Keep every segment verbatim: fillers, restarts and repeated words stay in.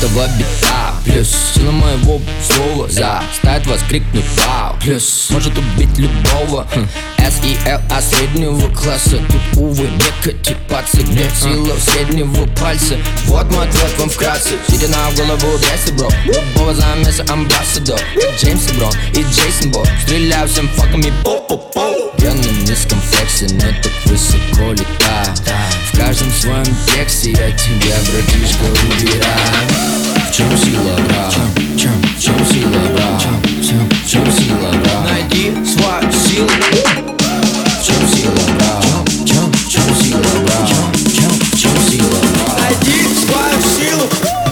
этого бита. Плюс сила моего слова заставит вас крикнуть вау. Плюс может убить любого эс и эл, а среднего класса. Тут, увы, не катипаться. Нет силы среднего пальца. Вот мой ответ вам вкратце. Сидя на голову дресса, бро. Любого замеса амбассадор, как Джеймс и Брон и Джейсон Бо. Стреляю всем факами по-по-по. Я на низком флексе, но так высоко летаю. В каждом своем тексте я тебя, братишка, убираю. В чем сила, брат? В чем, в чем сила, брат? В чем, в чем сила, брат? Найди свою силу. В чем сила, брат? В чем, в чем сила, брат? В чем, в чем сила, брат? Найди свою силу.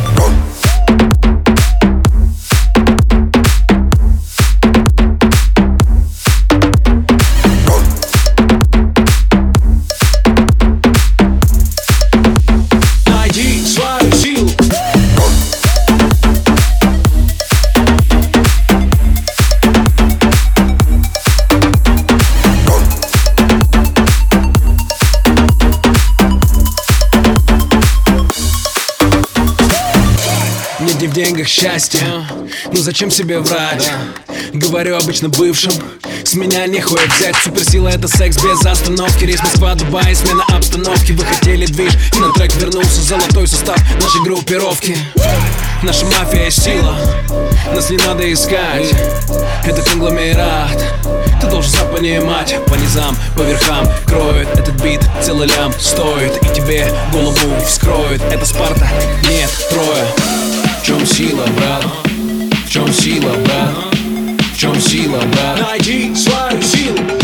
Не в деньгах счастье, ну зачем себе врать? Говорю обычно бывшим, с меня нехуя взять. Суперсила — это секс без остановки. Рейс Москва, Дубай, смена обстановки. Вы хотели движ, и на трек вернулся золотой состав нашей группировки. Наша мафия — сила, нас не надо искать. Это конгломерат, ты должен сам понимать. По низам, по верхам кроет этот бит, целый лям стоит, и тебе голову вскроет. Это Спарта, нет, трое. В чем сила, брат? В чем сила, брат? В чем сила, брат? Найди свою силу.